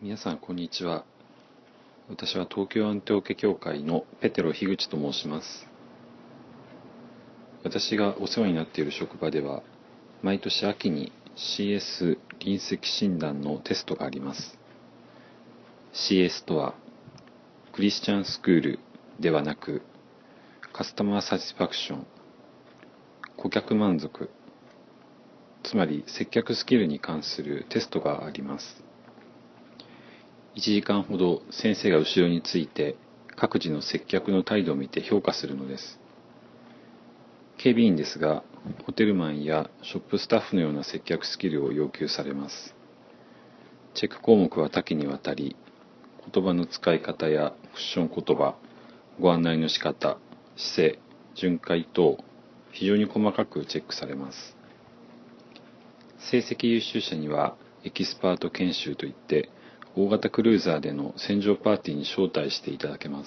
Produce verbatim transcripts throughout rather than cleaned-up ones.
皆さんこんにちは。私は東京アンテオ家協会のペテロ樋口と申します。私がお世話になっている職場では、毎年秋に シーエス 臨席診断のテストがあります。シーエス とは、クリスチャンスクールではなく、カスタマーサティスファクション、顧客満足、つまり接客スキルに関するテストがあります。いちじかんほど先生が後ろについて各自の接客の態度を見て評価するのです。警備員ですが、ホテルマンやショップスタッフのような接客スキルを要求されます。チェック項目は多岐にわたり、言葉の使い方やクッション言葉、ご案内の仕方、姿勢、巡回等、非常に細かくチェックされます。成績優秀者にはエキスパート研修といって、大型クルーザーでの船上パーティーに招待していただけます。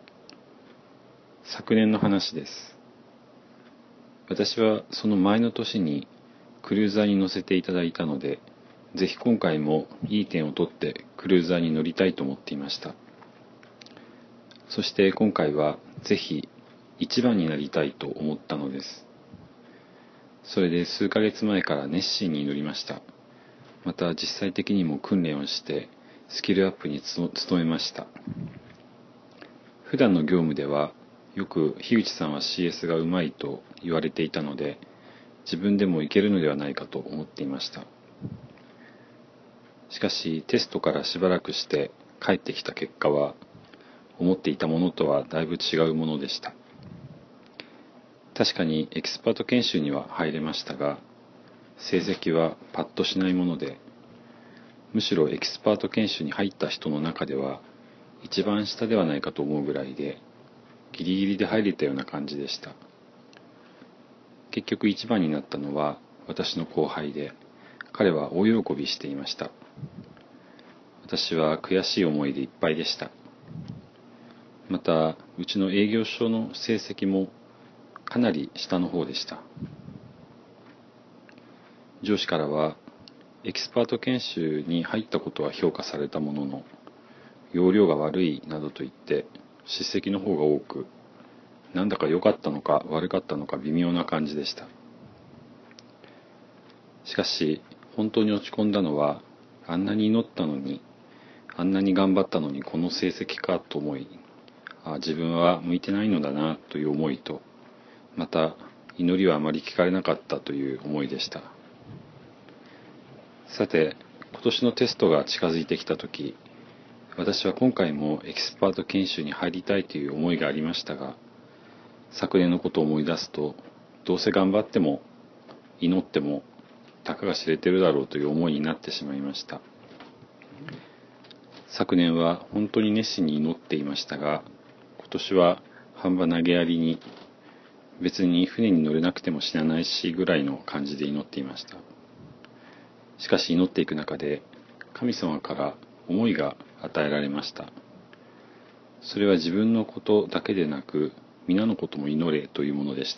昨年の話です。私はその前の年にクルーザーに乗せていただいたので、ぜひ今回もいい点を取ってクルーザーに乗りたいと思っていました。そして今回はぜひ一番になりたいと思ったのです。それで数ヶ月前から熱心に乗りました。また実際的にも訓練をしてスキルアップに努めました。普段の業務ではよく樋口さんは シーエス がうまいと言われていたので、自分でもいけるのではないかと思っていました。しかしテストからしばらくして帰ってきた結果は、思っていたものとはだいぶ違うものでした。確かにエキスパート研修には入れましたが、成績はパッとしないもので、むしろエキスパート研修に入った人の中では一番下ではないかと思うぐらいで、ギリギリで入れたような感じでした。結局一番になったのは私の後輩で、彼は大喜びしていました。私は悔しい思いでいっぱいでした。またうちの営業所の成績もかなり下の方でした。上司からはエキスパート研修に入ったことは評価されたものの、要領が悪いなどと言って叱責の方が多く、なんだか良かったのか悪かったのか微妙な感じでした。しかし本当に落ち込んだのは、あんなに祈ったのに、あんなに頑張ったのにこの成績かと思い、あ自分は向いてないのだなという思いと、また祈りはあまり聞かれなかったという思いでした。さて、今年のテストが近づいてきたとき、私は今回もエキスパート研修に入りたいという思いがありましたが、昨年のことを思い出すと、どうせ頑張っても祈ってもたかが知れてるだろうという思いになってしまいました。昨年は本当に熱心に祈っていましたが、今年は半ば投げやりに、別に船に乗れなくても死なないしぐらいの感じで祈っていました。しかし祈っていく中で、神様から思いが与えられました。それは自分のことだけでなく、皆のことも祈れというものでした。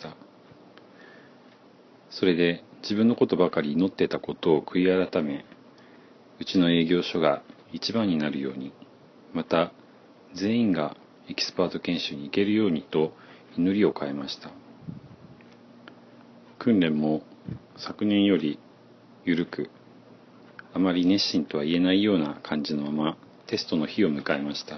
それで自分のことばかり祈っていたことを悔い改め、うちの営業所が一番になるように、また全員がエキスパート研修に行けるようにと祈りを変えました。訓練も昨年より緩く、あまり熱心とは言えないような感じのままテストの日を迎えました。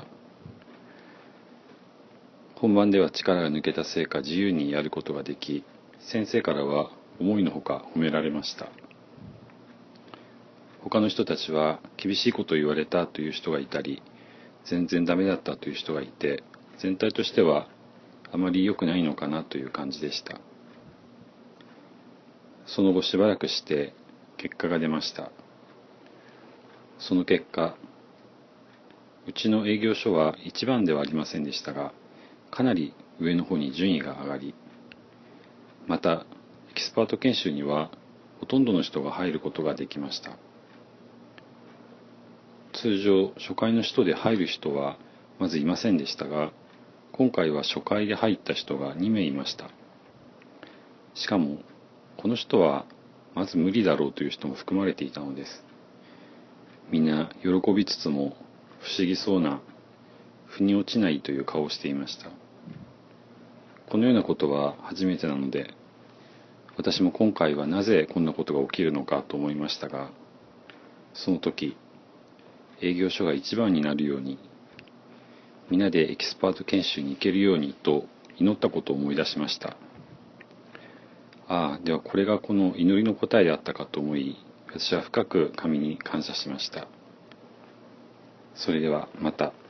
本番では力が抜けたせいか自由にやることができ、先生からは思いのほか褒められました。他の人たちは厳しいことを言われたという人がいたり、全然ダメだったという人がいて、全体としてはあまり良くないのかなという感じでした。その後しばらくして結果が出ました。その結果、うちの営業所は一番ではありませんでしたが、かなり上の方に順位が上がり、またエキスパート研修にはほとんどの人が入ることができました。通常初回の人で入る人はまずいませんでしたが、今回は初回で入った人がにめいいました。しかもこの人はまず無理だろうという人も含まれていたのです。 みんな喜びつつも不思議そうな、腑に落ちないという顔をしていました。このようなことは初めてなので、私も今回はなぜこんなことが起きるのかと思いましたが、その時、営業所が一番になるように、皆でエキスパート研修に行けるようにと祈ったことを思い出しました。ああ、ではこれがこの祈りの答えであったかと思い、私は深く神に感謝しました。それではまた。